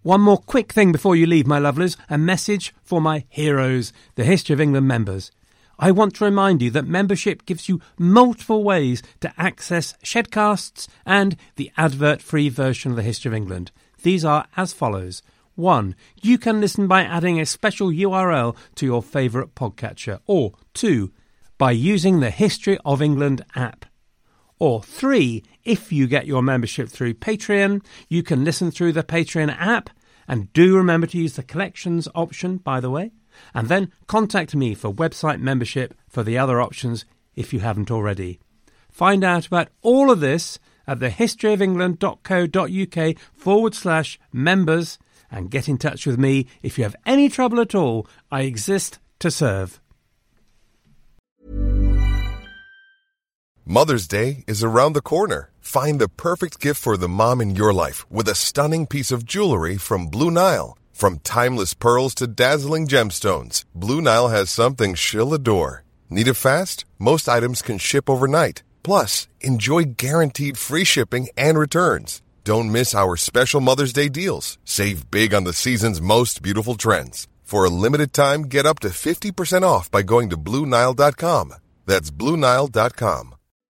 One more quick thing before you leave, my lovelies, a message for my heroes, the History of England members. I want to remind you that membership gives you multiple ways to access Shedcasts and the advert-free version of the History of England. These are as follows. 1. You can listen by adding a special URL to your favourite podcatcher. Or 2. By using the History of England app. Or 3. If you get your membership through Patreon, you can listen through the Patreon app. And do remember to use the collections option, by the way. And then contact me for website membership for the other options if you haven't already. Find out about all of this at thehistoryofengland.co.uk/members and get in touch with me if you have any trouble at all. I exist to serve. Mother's Day is around the corner. Find the perfect gift for the mom in your life with a stunning piece of jewelry from Blue Nile. From timeless pearls to dazzling gemstones, Blue Nile has something she'll adore. Need it fast? Most items can ship overnight. Plus, enjoy guaranteed free shipping and returns. Don't miss our special Mother's Day deals. Save big on the season's most beautiful trends. For a limited time, get up to 50% off by going to BlueNile.com. That's BlueNile.com.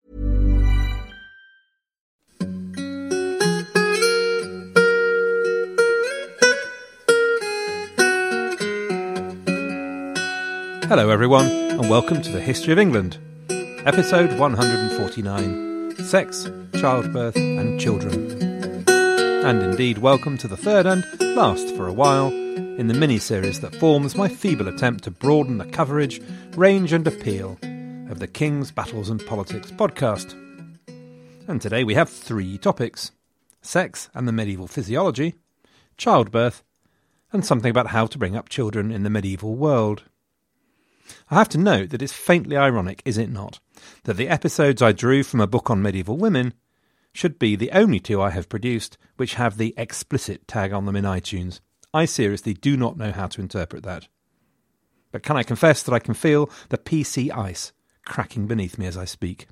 Hello everyone, and welcome to the History of England, episode 149, Sex, Childbirth and Children. And indeed, welcome to the third and last for a while in the mini-series that forms my feeble attempt to broaden the coverage, range and appeal of the King's Battles and Politics podcast. And today we have 3 topics: sex and the medieval physiology, childbirth, and something about how to bring up children in the medieval world. I have to note that it's faintly ironic, is it not, that the episodes I drew from a book on medieval women should be the only 2 I have produced which have the explicit tag on them in iTunes. I seriously do not know how to interpret that. But can I confess that I can feel the PC ice cracking beneath me as I speak.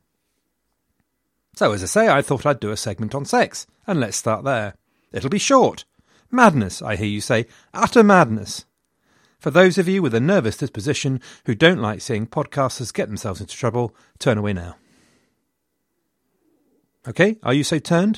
So as I say, I thought I'd do a segment on sex, and let's start there. It'll be short. Madness, I hear you say. Utter madness. For those of you with a nervous disposition who don't like seeing podcasters get themselves into trouble, turn away now. Okay, are you so turned?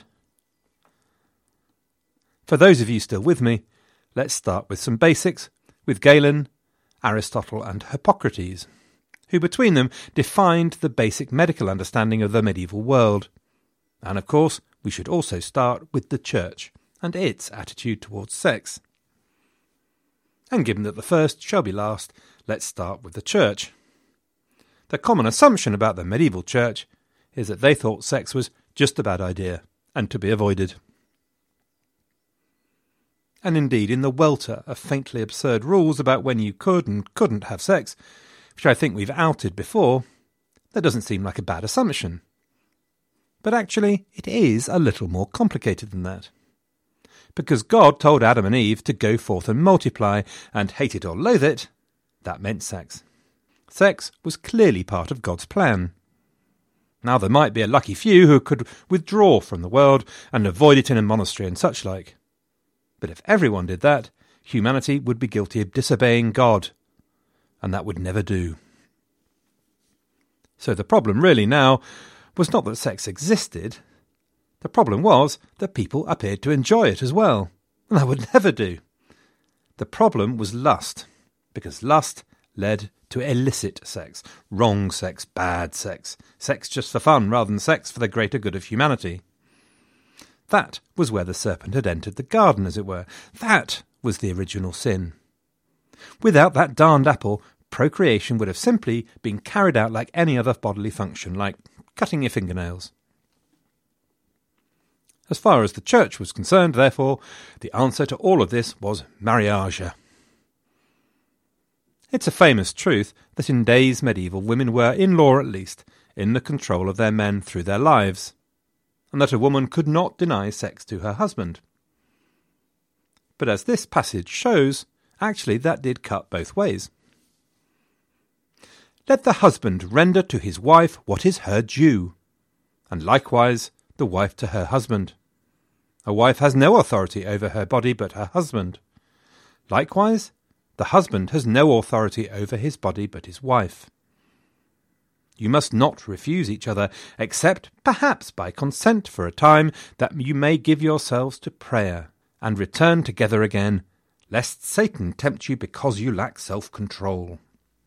For those of you still with me, let's start with some basics with Galen, Aristotle and Hippocrates, who between them defined the basic medical understanding of the medieval world. And of course, we should also start with the Church and its attitude towards sex. And given that the first shall be last, let's start with the Church. The common assumption about the medieval Church is that they thought sex was just a bad idea and to be avoided. And indeed, in the welter of faintly absurd rules about when you could and couldn't have sex, which I think we've outed before, that doesn't seem like a bad assumption. But actually, it is a little more complicated than that. Because God told Adam and Eve to go forth and multiply, and hate it or loathe it, that meant sex. Sex was clearly part of God's plan. Now there might be a lucky few who could withdraw from the world and avoid it in a monastery and such like. But if everyone did that, humanity would be guilty of disobeying God, and that would never do. So the problem really now was not that sex existed. The problem was that people appeared to enjoy it as well, and that would never do. The problem was lust, because lust led to illicit sex, wrong sex, bad sex, sex just for fun rather than sex for the greater good of humanity. That was where the serpent had entered the garden, as it were. That was the original sin. Without that darned apple, procreation would have simply been carried out like any other bodily function, like cutting your fingernails. As far as the Church was concerned, therefore, the answer to all of this was mariage. It's a famous truth that in days medieval women were, in law at least, in the control of their men through their lives, and that a woman could not deny sex to her husband. But as this passage shows, actually that did cut both ways. Let the husband render to his wife what is her due, and likewise the wife to her husband. A wife has no authority over her body but her husband. Likewise, the husband has no authority over his body but his wife. You must not refuse each other, except perhaps by consent for a time, that you may give yourselves to prayer, and return together again, lest Satan tempt you because you lack self-control.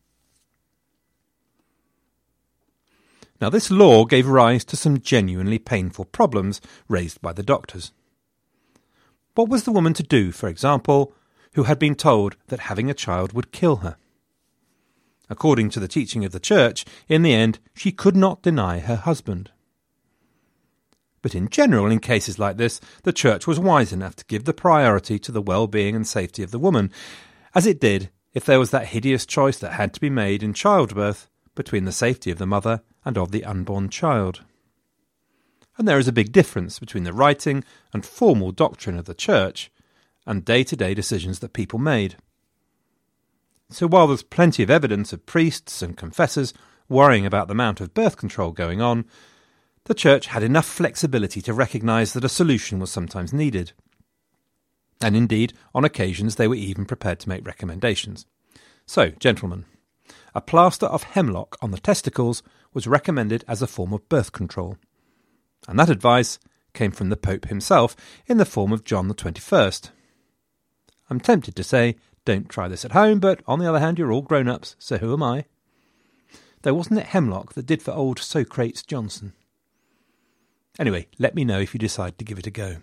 Now this law gave rise to some genuinely painful problems raised by the doctors. What was the woman to do, for example, who had been told that having a child would kill her? According to the teaching of the Church, in the end, she could not deny her husband. But in general, in cases like this, the Church was wise enough to give the priority to the well-being and safety of the woman, as it did if there was that hideous choice that had to be made in childbirth between the safety of the mother and of the unborn child. And there is a big difference between the writing and formal doctrine of the Church and day-to-day decisions that people made. So while there's plenty of evidence of priests and confessors worrying about the amount of birth control going on, the Church had enough flexibility to recognise that a solution was sometimes needed. And indeed, on occasions they were even prepared to make recommendations. So, gentlemen, a plaster of hemlock on the testicles was recommended as a form of birth control. And that advice came from the Pope himself in the form of John the 21st. I'm tempted to say, don't try this at home, but on the other hand, you're all grown-ups, so who am I? Though wasn't it hemlock that did for old Socrates Johnson? Anyway, let me know if you decide to give it a go.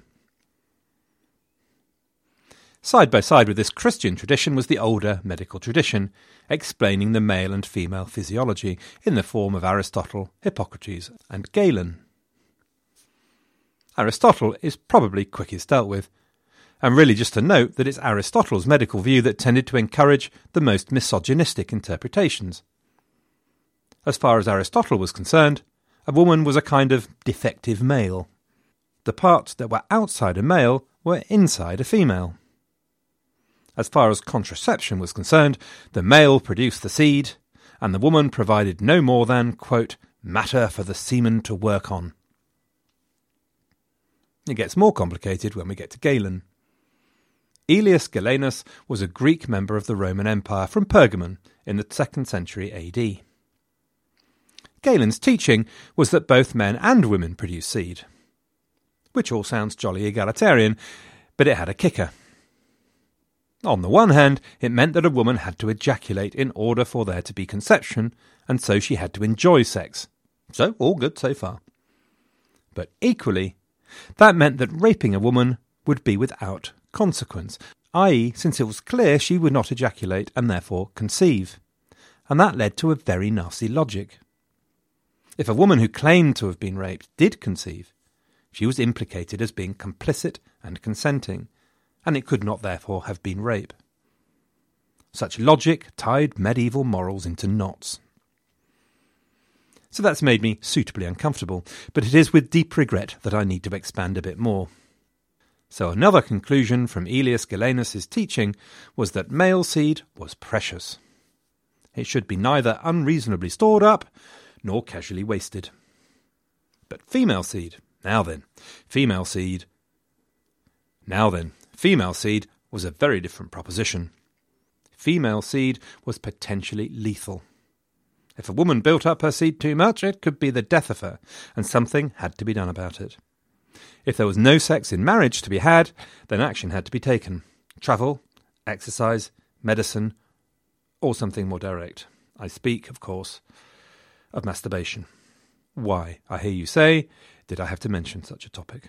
Side by side with this Christian tradition was the older medical tradition, explaining the male and female physiology in the form of Aristotle, Hippocrates, and Galen. Aristotle is probably quickest dealt with, and really just to note that it's Aristotle's medical view that tended to encourage the most misogynistic interpretations. As far as Aristotle was concerned, a woman was a kind of defective male. The parts that were outside a male were inside a female. As far as contraception was concerned, the male produced the seed, and the woman provided no more than, quote, matter for the semen to work on. It gets more complicated when we get to Galen. Aelius Galenus was a Greek member of the Roman Empire from Pergamon in the 2nd century AD. Galen's teaching was that both men and women produce seed, which all sounds jolly egalitarian, but it had a kicker. On the one hand, it meant that a woman had to ejaculate in order for there to be conception, and so she had to enjoy sex. So, all good so far. But equally, that meant that raping a woman would be without consequence, i.e., since it was clear she would not ejaculate and therefore conceive. And that led to a very nasty logic. If a woman who claimed to have been raped did conceive, she was implicated as being complicit and consenting, and it could not therefore have been rape. Such logic tied medieval morals into knots. So that's made me suitably uncomfortable, but it is with deep regret that I need to expand a bit more. So another conclusion from Aelius Galenus' teaching was that male seed was precious. It should be neither unreasonably stored up nor casually wasted. But female seed was a very different proposition. Female seed was potentially lethal. If a woman built up her seed too much, it could be the death of her, and something had to be done about it. If there was no sex in marriage to be had, then action had to be taken. Travel, exercise, medicine, or something more direct. I speak, of course, of masturbation. Why, I hear you say, did I have to mention such a topic?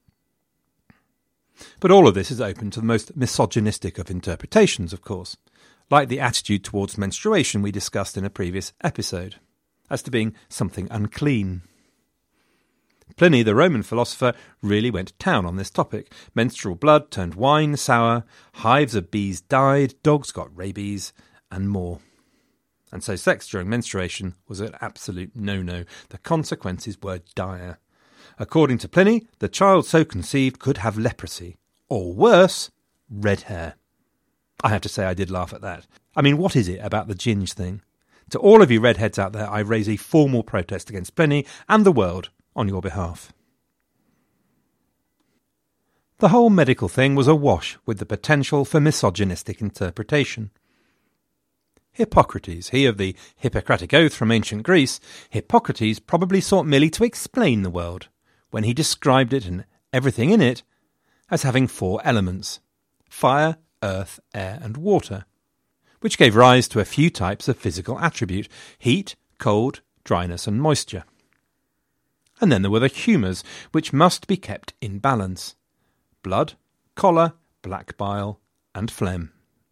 But all of this is open to the most misogynistic of interpretations, of course, like the attitude towards menstruation we discussed in a previous episode, as to being something unclean. Pliny, the Roman philosopher, really went to town on this topic. Menstrual blood turned wine sour, hives of bees died, dogs got rabies, and more. And so sex during menstruation was an absolute no-no. The consequences were dire. According to Pliny, the child so conceived could have leprosy, or worse, red hair. I have to say I did laugh at that. I mean, what is it about the ginge thing? To all of you redheads out there, I raise a formal protest against Pliny and the world on your behalf. The whole medical thing was awash with the potential for misogynistic interpretation. Hippocrates, he of the Hippocratic Oath from ancient Greece, Hippocrates probably sought merely to explain the world, when he described it and everything in it as having 4 elements: fire, earth, air and water, which gave rise to a few types of physical attribute: heat, cold, dryness and moisture. And then there were the humours, which must be kept in balance: blood, choler, black bile and phlegm.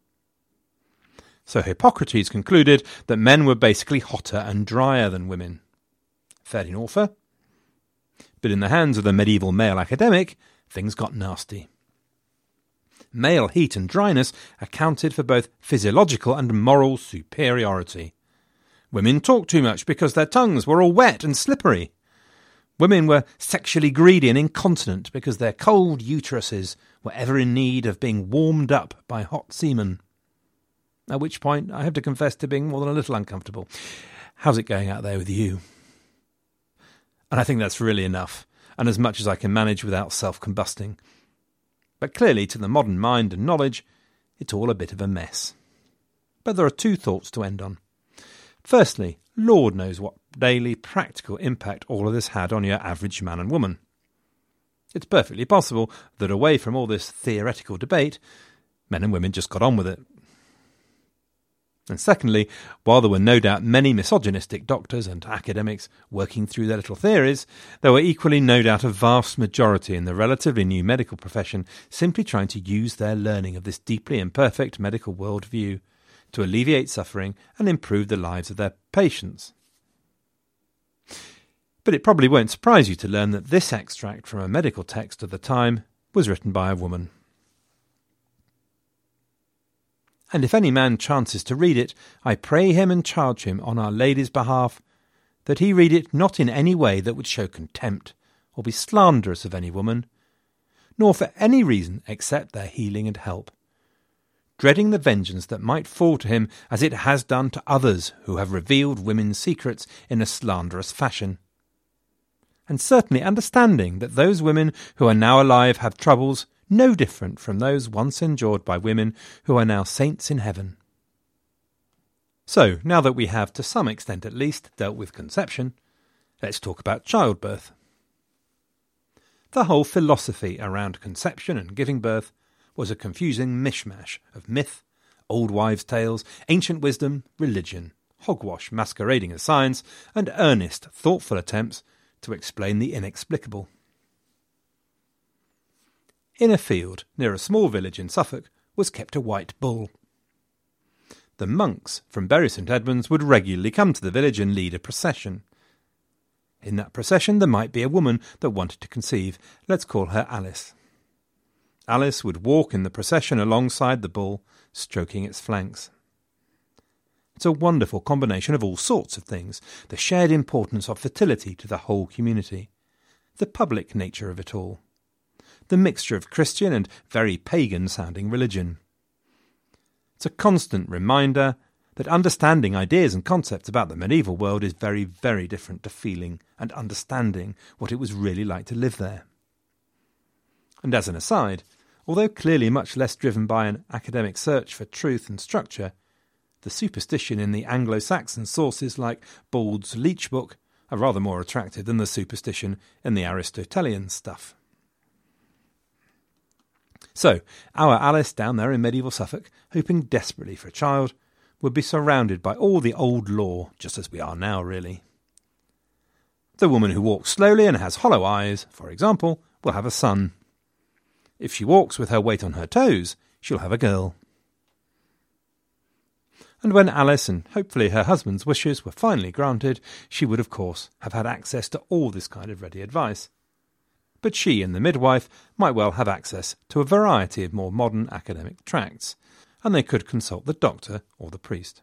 So Hippocrates concluded that men were basically hotter and drier than women. Fair enough. But in the hands of the medieval male academic, things got nasty. Male heat and dryness accounted for both physiological and moral superiority. Women talked too much because their tongues were all wet and slippery. Women were sexually greedy and incontinent because their cold uteruses were ever in need of being warmed up by hot semen. At which point I have to confess to being more than a little uncomfortable. How's it going out there with you? And I think that's really enough, and as much as I can manage without self-combusting. But clearly, to the modern mind and knowledge, it's all a bit of a mess. But there are 2 thoughts to end on. Firstly, Lord knows what daily practical impact all of this had on your average man and woman. It's perfectly possible that away from all this theoretical debate, men and women just got on with it. And secondly, while there were no doubt many misogynistic doctors and academics working through their little theories, there were equally no doubt a vast majority in the relatively new medical profession simply trying to use their learning of this deeply imperfect medical worldview to alleviate suffering and improve the lives of their patients. But it probably won't surprise you to learn that this extract from a medical text of the time was written by a woman. And if any man chances to read it, I pray him and charge him on Our Lady's behalf, that he read it not in any way that would show contempt, or be slanderous of any woman, nor for any reason except their healing and help, dreading the vengeance that might fall to him as it has done to others who have revealed women's secrets in a slanderous fashion. And certainly understanding that those women who are now alive have troubles no different from those once endured by women who are now saints in heaven. So, now that we have, to some extent at least, dealt with conception, let's talk about childbirth. The whole philosophy around conception and giving birth was a confusing mishmash of myth, old wives' tales, ancient wisdom, religion, hogwash masquerading as science, and earnest, thoughtful attempts to explain the inexplicable. In a field near a small village in Suffolk was kept a white bull. The monks from Bury St Edmunds would regularly come to the village and lead a procession. In that procession there might be a woman that wanted to conceive. Let's call her Alice. Alice would walk in the procession alongside the bull, stroking its flanks. It's a wonderful combination of all sorts of things: the shared importance of fertility to the whole community, the public nature of it all, the mixture of Christian and very pagan-sounding religion. It's a constant reminder that understanding ideas and concepts about the medieval world is very, very different to feeling and understanding what it was really like to live there. And as an aside, although clearly much less driven by an academic search for truth and structure, the superstition in the Anglo-Saxon sources like Bald's Leech Book are rather more attractive than the superstition in the Aristotelian stuff. So, our Alice down there in medieval Suffolk, hoping desperately for a child, would be surrounded by all the old law, just as we are now, really. The woman who walks slowly and has hollow eyes, for example, will have a son. If she walks with her weight on her toes, she'll have a girl. And when Alice and hopefully her husband's wishes were finally granted, she would of course have had access to all this kind of ready advice. But she and the midwife might well have access to a variety of more modern academic tracts, and they could consult the doctor or the priest.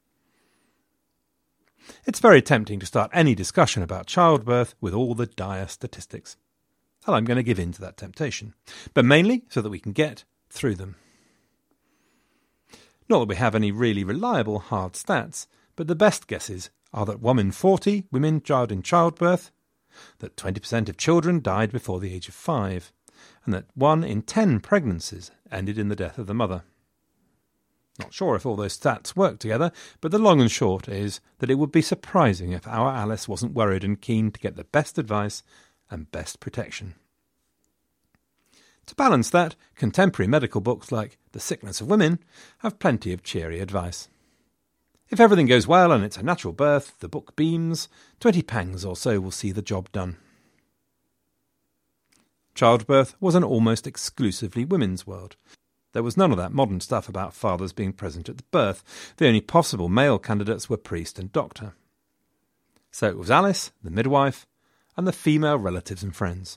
It's very tempting to start any discussion about childbirth with all the dire statistics, and I'm going to give in to that temptation, but mainly so that we can get through them. Not that we have any really reliable hard stats, but the best guesses are that 1 in 40 women died in childbirth, that 20% of children died before the age of 5, and that 1 in 10 pregnancies ended in the death of the mother. Not sure if all those stats work together, but the long and short is that it would be surprising if our Alice wasn't worried and keen to get the best advice and best protection. To balance that, contemporary medical books like The Sickness of Women have plenty of cheery advice. If everything goes well and it's a natural birth, the book beams, 20 pangs or so will see the job done. Childbirth was an almost exclusively women's world. There was none of that modern stuff about fathers being present at the birth. The only possible male candidates were priest and doctor. So it was Alice, the midwife, and the female relatives and friends.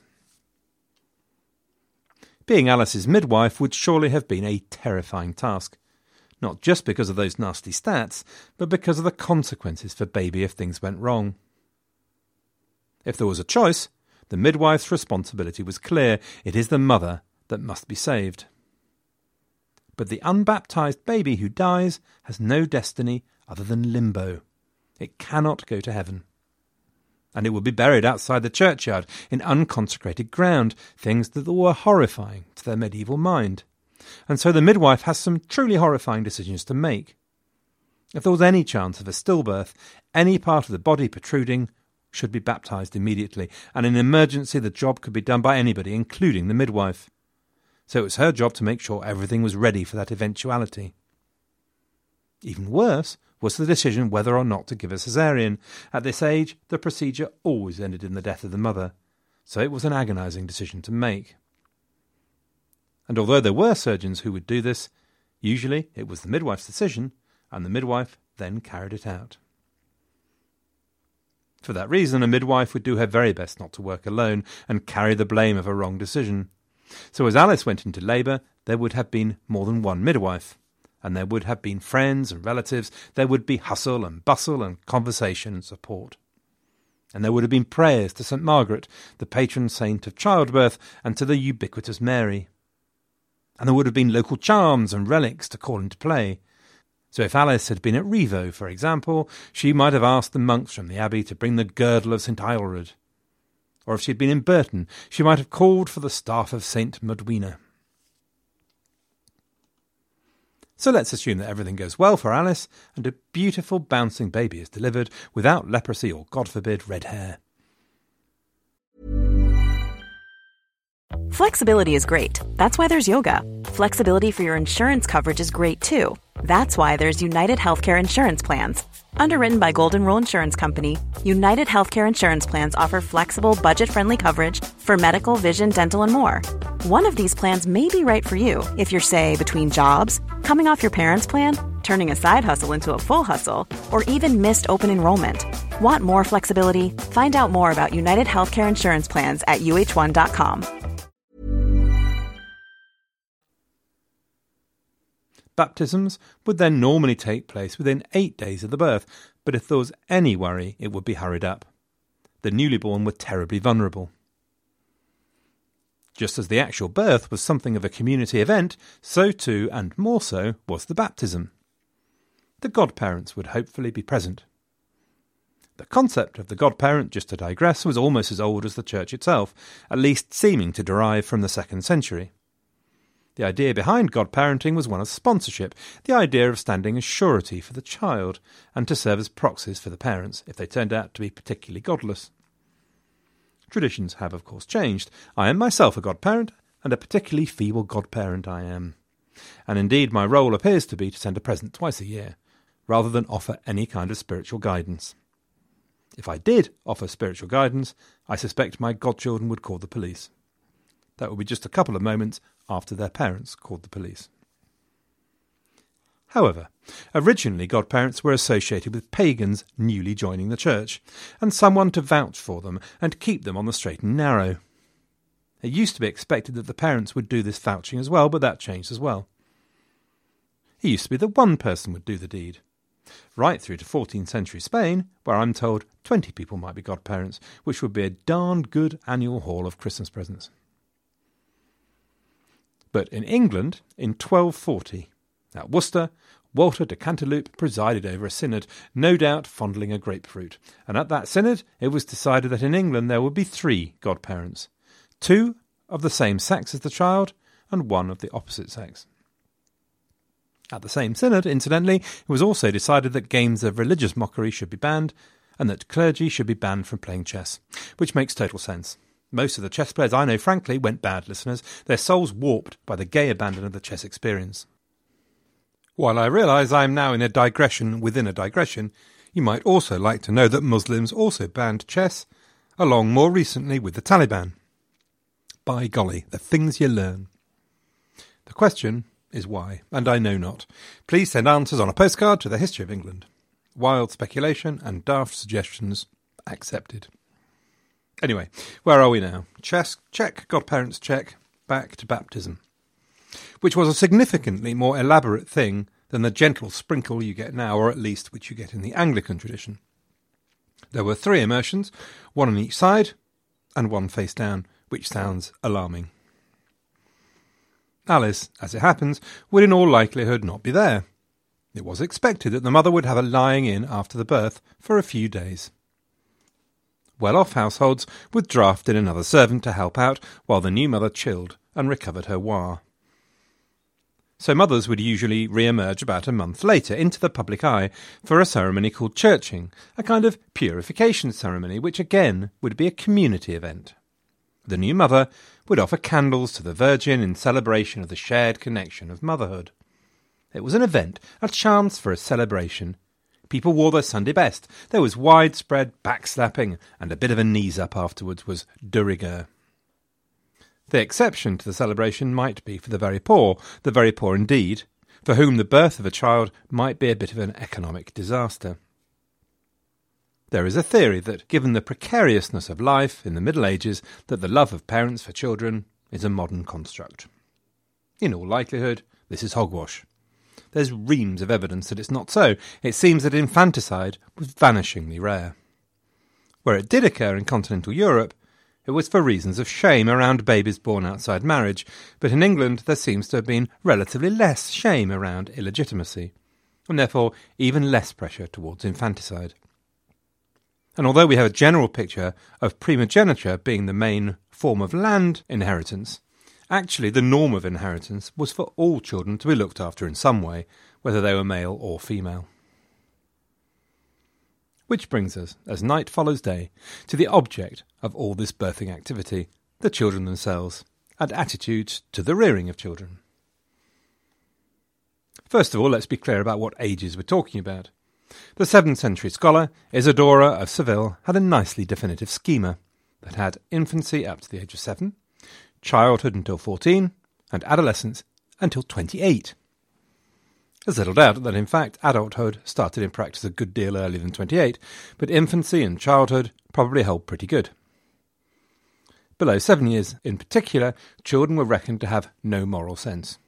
Being Alice's midwife would surely have been a terrifying task, not just because of those nasty stats, but because of the consequences for baby if things went wrong. If there was a choice, the midwife's responsibility was clear. It is the mother that must be saved. But the unbaptized baby who dies has no destiny other than limbo. It cannot go to heaven. And it would be buried outside the churchyard in unconsecrated ground, things that were horrifying to their medieval mind. And so the midwife has some truly horrifying decisions to make. If there was any chance of a stillbirth, any part of the body protruding should be baptized immediately, and in an emergency the job could be done by anybody, including the midwife. So it was her job to make sure everything was ready for that eventuality. Even worse was the decision whether or not to give a caesarean. At this age, the procedure always ended in the death of the mother, so it was an agonising decision to make. And although there were surgeons who would do this, usually it was the midwife's decision, and the midwife then carried it out. For that reason, a midwife would do her very best not to work alone and carry the blame of a wrong decision. So as Alice went into labour, there would have been more than one midwife, and there would have been friends and relatives. There would be hustle and bustle and conversation and support. And there would have been prayers to St. Margaret, the patron saint of childbirth, and to the ubiquitous Mary. And there would have been local charms and relics to call into play. So if Alice had been at Rievaulx, for example, she might have asked the monks from the abbey to bring the girdle of St. Aelred. Or if she had been in Burton, she might have called for the staff of St. Modwina. So let's assume that everything goes well for Alice, and a beautiful bouncing baby is delivered without leprosy or, God forbid, red hair. Flexibility is great. That's why there's yoga. Flexibility for your insurance coverage is great too. That's why there's United Healthcare Insurance Plans. Underwritten by Golden Rule Insurance Company, United Healthcare Insurance Plans offer flexible, budget-friendly coverage for medical, vision, dental, and more. One of these plans may be right for you if you're, say, between jobs, coming off your parents' plan, turning a side hustle into a full hustle, or even missed open enrollment. Want more flexibility? Find out more about United Healthcare Insurance Plans at uh1.com. Baptisms would then normally take place within 8 days of the birth, but if there was any worry, it would be hurried up. The newly born were terribly vulnerable. Just as the actual birth was something of a community event, so too, and more so, was the baptism. The godparents would hopefully be present. The concept of the godparent, just to digress, was almost as old as the church itself, at least seeming to derive from the 2nd century. The idea behind godparenting was one of sponsorship, the idea of standing as surety for the child, and to serve as proxies for the parents, if they turned out to be particularly godless. Traditions have, of course, changed. I am myself a godparent, and a particularly feeble godparent I am. And indeed my role appears to be to send a present twice a year, rather than offer any kind of spiritual guidance. If I did offer spiritual guidance, I suspect my godchildren would call the police. That would be just a couple of moments after their parents called the police. However, originally godparents were associated with pagans newly joining the church, and someone to vouch for them and keep them on the straight and narrow. It used to be expected that the parents would do this vouching as well, but that changed as well. It used to be that one person would do the deed. Right through to 14th century Spain, where I'm told 20 people might be godparents, which would be a darned good annual haul of Christmas presents. But in England, in 1240, at Worcester, Walter de Cantilupe presided over a synod, no doubt fondling a grapefruit. And at that synod, it was decided that in England there would be 3 godparents. 2 of the same sex as the child and one of the opposite sex. At the same synod, incidentally, it was also decided that games of religious mockery should be banned and that clergy should be banned from playing chess, which makes total sense. Most of the chess players I know, frankly, went bad, listeners, their souls warped by the gay abandon of the chess experience. While I realise I am now in a digression within a digression, you might also like to know that Muslims also banned chess, along more recently with the Taliban. By golly, the things you learn. The question is why, and I know not. Please send answers on a postcard to the History of England. Wild speculation and daft suggestions accepted. Anyway, where are we now? Chess, check. Godparents, check. Back to baptism. Which was a significantly more elaborate thing than the gentle sprinkle you get now, or at least which you get in the Anglican tradition. There were 3 immersions, one on each side, and one face down, which sounds alarming. Alice, as it happens, would in all likelihood not be there. It was expected that the mother would have a lying in after the birth for a few days. Well-off households would draft in another servant to help out while the new mother chilled and recovered her war. So mothers would usually re-emerge about a month later into the public eye for a ceremony called churching, a kind of purification ceremony which again would be a community event. The new mother would offer candles to the Virgin in celebration of the shared connection of motherhood. It was an event, a chance for a celebration. People wore their Sunday best. There was widespread backslapping, and a bit of a knees-up afterwards was de rigueur. The exception to the celebration might be for the very poor indeed, for whom the birth of a child might be a bit of an economic disaster. There is a theory that, given the precariousness of life in the Middle Ages, that the love of parents for children is a modern construct. In all likelihood, this is hogwash. There's reams of evidence that it's not so. It seems that infanticide was vanishingly rare. Where it did occur in continental Europe, it was for reasons of shame around babies born outside marriage, but in England there seems to have been relatively less shame around illegitimacy, and therefore even less pressure towards infanticide. And although we have a general picture of primogeniture being the main form of land inheritance, actually the norm of inheritance was for all children to be looked after in some way, whether they were male or female. Which brings us, as night follows day, to the object of all this birthing activity, the children themselves, and attitudes to the rearing of children. First of all, let's be clear about what ages we're talking about. The 7th century scholar, Isidora of Seville, had a nicely definitive schema that had infancy up to the age of 7, childhood until 14, and adolescence until 28. There's little doubt that, in fact, adulthood started in practice a good deal earlier than 28, but infancy and childhood probably hold pretty good. Below 7 years in particular, children were reckoned to have no moral sense.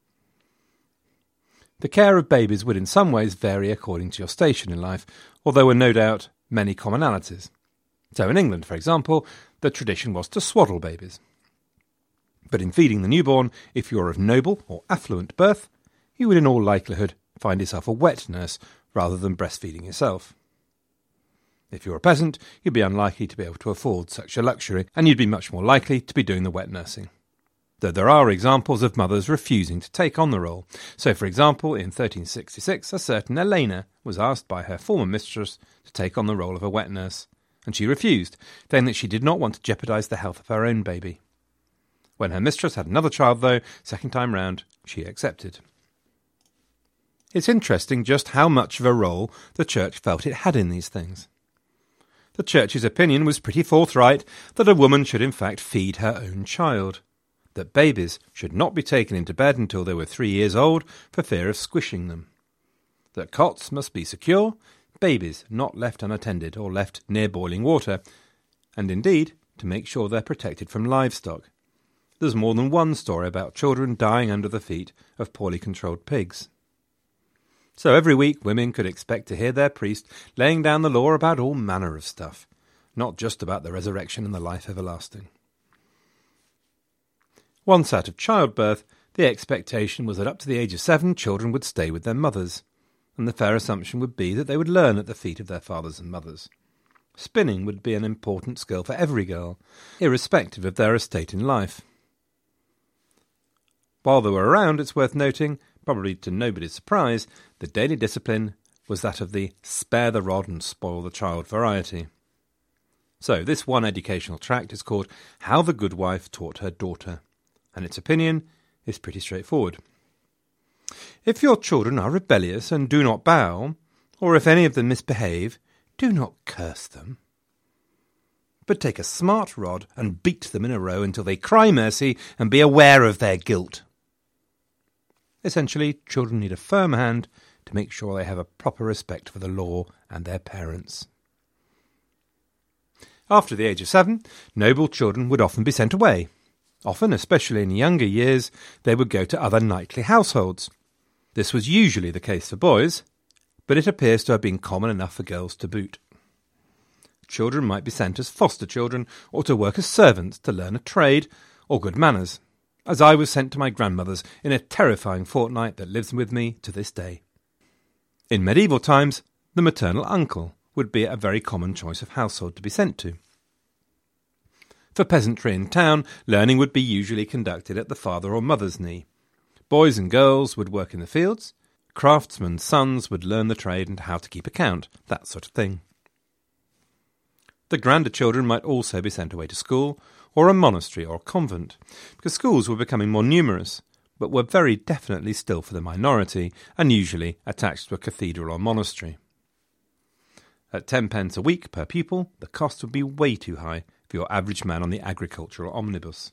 The care of babies would in some ways vary according to your station in life, although there were no doubt many commonalities. So in England, for example, the tradition was to swaddle babies. But in feeding the newborn, if you were of noble or affluent birth, you would in all likelihood find yourself a wet nurse rather than breastfeeding yourself. If you were a peasant, you'd be unlikely to be able to afford such a luxury, and you'd be much more likely to be doing the wet nursing. Though there are examples of mothers refusing to take on the role. So, for example, in 1366, a certain Elena was asked by her former mistress to take on the role of a wet nurse, and she refused, saying that she did not want to jeopardise the health of her own baby. When her mistress had another child, though, second time round, she accepted. It's interesting just how much of a role the Church felt it had in these things. The Church's opinion was pretty forthright that a woman should in fact feed her own child, that babies should not be taken into bed until they were 3 years old for fear of squishing them, that cots must be secure, babies not left unattended or left near boiling water, and indeed to make sure they're protected from livestock. There's more than one story about children dying under the feet of poorly controlled pigs. So every week women could expect to hear their priest laying down the law about all manner of stuff, not just about the resurrection and the life everlasting. Once out of childbirth, the expectation was that up to the age of 7 children would stay with their mothers, and the fair assumption would be that they would learn at the feet of their fathers and mothers. Spinning would be an important skill for every girl, irrespective of their estate in life. While they were around, it's worth noting, probably to nobody's surprise, the daily discipline was that of the spare the rod and spoil the child variety. So this one educational tract is called How the Good Wife Taught Her Daughter, and its opinion is pretty straightforward. If your children are rebellious and do not bow, or if any of them misbehave, do not curse them, but take a smart rod and beat them in a row until they cry mercy and be aware of their guilt. Essentially, children need a firm hand to make sure they have a proper respect for the law and their parents. After the age of 7, noble children would often be sent away. Often, especially in younger years, they would go to other knightly households. This was usually the case for boys, but it appears to have been common enough for girls to boot. Children might be sent as foster children or to work as servants to learn a trade or good manners, as I was sent to my grandmother's in a terrifying fortnight that lives with me to this day. In medieval times, the maternal uncle would be a very common choice of household to be sent to. For peasantry in town, learning would be usually conducted at the father or mother's knee. Boys and girls would work in the fields. Craftsmen's sons would learn the trade and how to keep account, that sort of thing. The grander children might also be sent away to school, or a monastery or a convent, because schools were becoming more numerous, but were very definitely still for the minority, and usually attached to a cathedral or monastery. At 10p a week per pupil, the cost would be way too high for your average man on the agricultural omnibus.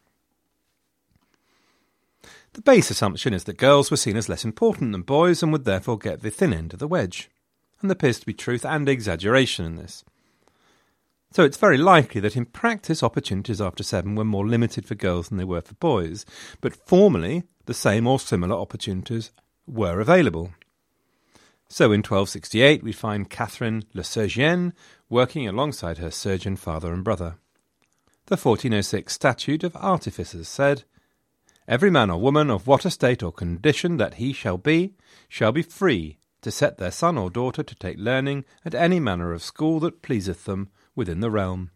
The base assumption is that girls were seen as less important than boys and would therefore get the thin end of the wedge, and there appears to be truth and exaggeration in this. So it's very likely that in practice opportunities after 7 were more limited for girls than they were for boys, but formally the same or similar opportunities were available. So in 1268 we find Catherine Le Surgienne working alongside her surgeon father and brother. The 1406 Statute of Artificers said, "Every man or woman of what estate or condition that he shall be free to set their son or daughter to take learning at any manner of school that pleaseth them within the realm."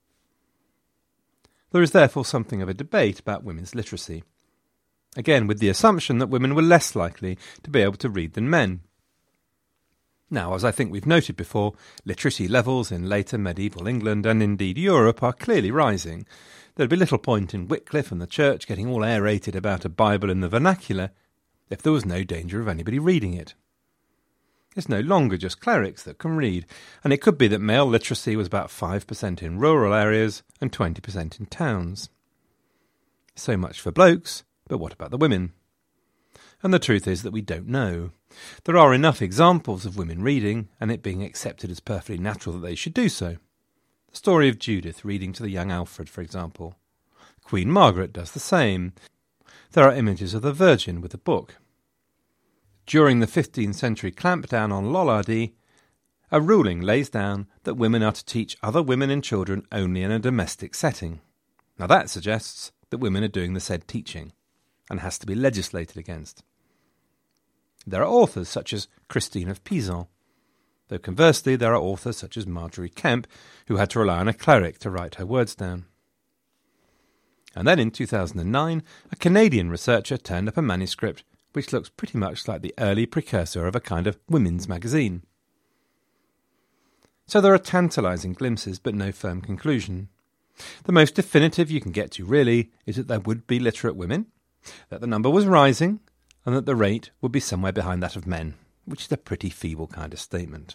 There is therefore something of a debate about women's literacy, again with the assumption that women were less likely to be able to read than men. Now, as I think we've noted before, literacy levels in later medieval England and indeed Europe are clearly rising. There'd be little point in Wycliffe and the Church getting all aerated about a Bible in the vernacular if there was no danger of anybody reading it. It's no longer just clerics that can read, and it could be that male literacy was about 5% in rural areas and 20% in towns. So much for blokes, but what about the women? And the truth is that we don't know. There are enough examples of women reading, and it being accepted as perfectly natural that they should do so. The story of Judith reading to the young Alfred, for example. Queen Margaret does the same. There are images of the Virgin with a book. During the 15th century clampdown on Lollardy, a ruling lays down that women are to teach other women and children only in a domestic setting. Now that suggests that women are doing the said teaching, and has to be legislated against. There are authors such as Christine of Pizan, though conversely there are authors such as Marjorie Kemp, who had to rely on a cleric to write her words down. And then in 2009, a Canadian researcher turned up a manuscript which looks pretty much like the early precursor of a kind of women's magazine. So there are tantalising glimpses, but no firm conclusion. The most definitive you can get to, really, is that there would be literate women, that the number was rising, and that the rate would be somewhere behind that of men, which is a pretty feeble kind of statement.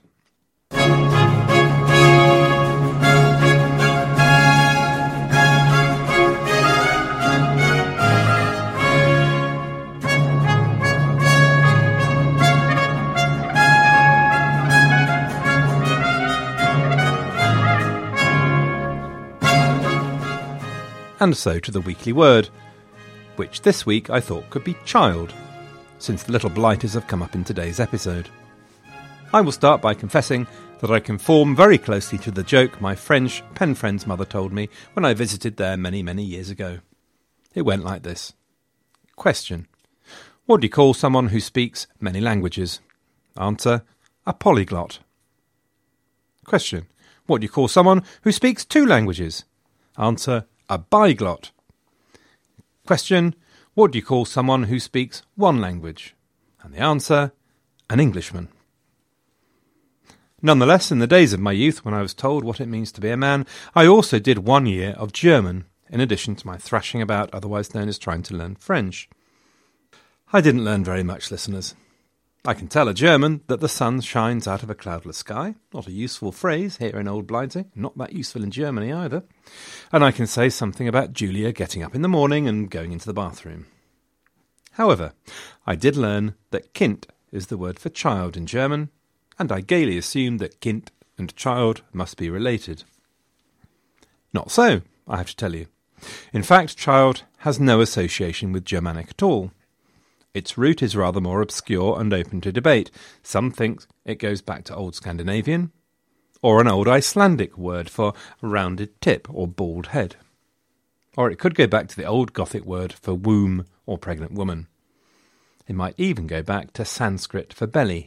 And so to the weekly word, which this week I thought could be child, since the little blighters have come up in today's episode. I will start by confessing that I conform very closely to the joke my French pen friend's mother told me when I visited there many, many years ago. It went like this. Question. What do you call someone who speaks many languages? Answer. A polyglot. Question. What do you call someone who speaks 2 languages? Answer. A biglot. Question. What do you call someone who speaks one language? And the answer, an Englishman. Nonetheless, in the days of my youth, when I was told what it means to be a man, I also did 1 year of German, in addition to my thrashing about, otherwise known as trying to learn French. I didn't learn very much, listeners. I can tell a German that the sun shines out of a cloudless sky, not a useful phrase here in Old Blighty, not that useful in Germany either. And I can say something about Julia getting up in the morning and going into the bathroom. However, I did learn that Kind is the word for child in German, and I gaily assumed that Kind and child must be related. Not so, I have to tell you. In fact, child has no association with Germanic at all. Its root is rather more obscure and open to debate. Some think it goes back to Old Scandinavian, or an Old Icelandic word for rounded tip or bald head. Or it could go back to the Old Gothic word for womb or pregnant woman. It might even go back to Sanskrit for belly.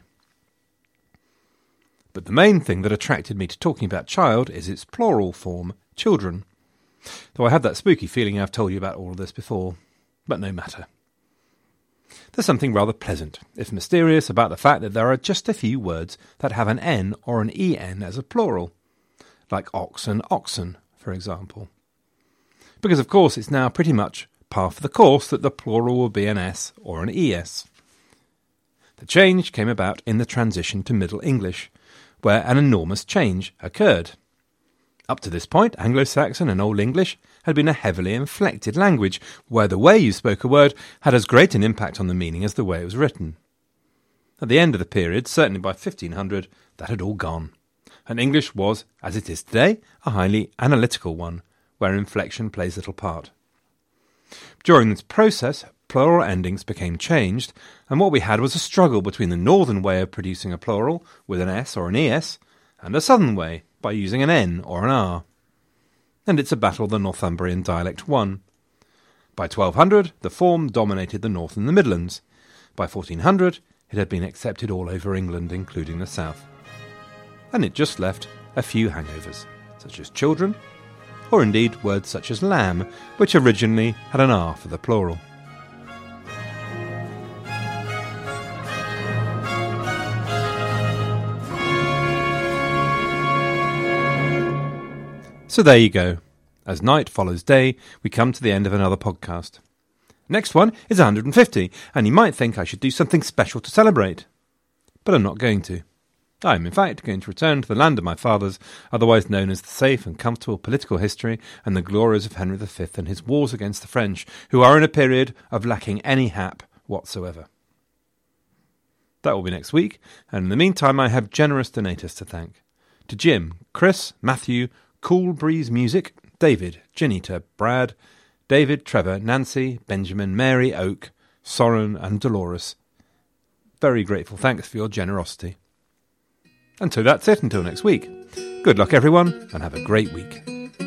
But the main thing that attracted me to talking about child is its plural form, children. Though I have that spooky feeling I've told you about all of this before, but no matter. There's something rather pleasant, if mysterious, about the fact that there are just a few words that have an N or an EN as a plural, like ox and oxen, for example. Because, of course, it's now pretty much par for the course that the plural will be an S or an ES. The change came about in the transition to Middle English, where an enormous change occurred. Up to this point, Anglo-Saxon and Old English had been a heavily inflected language, where the way you spoke a word had as great an impact on the meaning as the way it was written. At the end of the period, certainly by 1500, that had all gone, and English was, as it is today, a highly analytical one, where inflection plays little part. During this process, plural endings became changed, and what we had was a struggle between the northern way of producing a plural, with an S or an ES, and a southern way, by using an N or an R. And it's a battle the Northumbrian dialect won. By 1200, the form dominated the north and the Midlands. By 1400, it had been accepted all over England, including the south. And it just left a few hangovers, such as children, or indeed words such as lamb, which originally had an R for the plural. So there you go. As night follows day, we come to the end of another podcast. Next one is 150, and you might think I should do something special to celebrate. But I'm not going to. I am in fact going to return to the land of my fathers, otherwise known as the safe and comfortable political history and the glories of Henry V and his wars against the French, who are in a period of lacking any hap whatsoever. That will be next week, and in the meantime I have generous donators to thank. To Jim, Chris, Matthew, Cool Breeze Music, David, Janita, Brad, David, Trevor, Nancy, Benjamin, Mary, Oak, Soren and Dolores. Very grateful. Thanks for your generosity. And so that's it until next week. Good luck everyone and have a great week.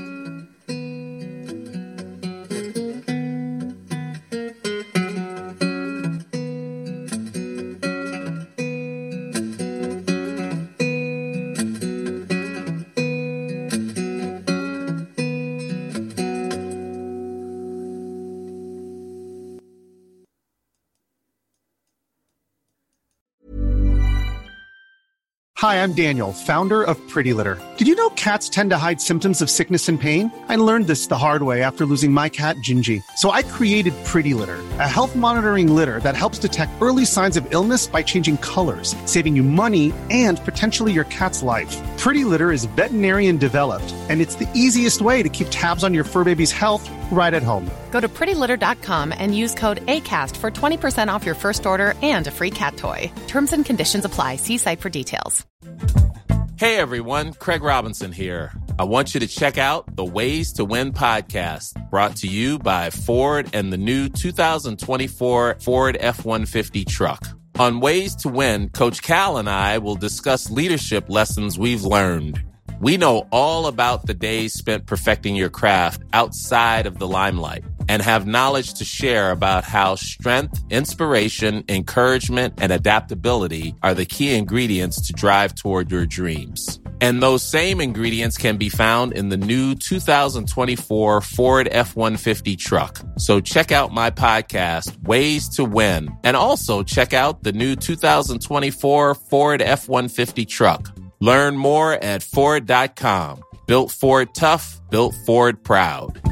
Hi, I'm Daniel, founder of Pretty Litter. Did you know cats tend to hide symptoms of sickness and pain? I learned this the hard way after losing my cat, Gingy. So I created Pretty Litter, a health monitoring litter that helps detect early signs of illness by changing colors, saving you money and potentially your cat's life. Pretty Litter is veterinarian developed, and it's the easiest way to keep tabs on your fur baby's health right at home. Go to prettylitter.com and use code ACAST for 20% off your first order and a free cat toy. Terms and conditions apply. See site for details. Hey everyone, Craig Robinson here. I want you to check out the Ways to Win podcast, brought to you by Ford and the new 2024 Ford F-150 truck. On Ways to Win, Coach Cal and I will discuss leadership lessons we've learned. We know all about the days spent perfecting your craft outside of the limelight and have knowledge to share about how strength, inspiration, encouragement, and adaptability are the key ingredients to drive toward your dreams. And those same ingredients can be found in the new 2024 Ford F-150 truck. So check out my podcast, Ways to Win, and also check out the new 2024 Ford F-150 truck. Learn more at Ford.com. Built Ford tough, built Ford proud.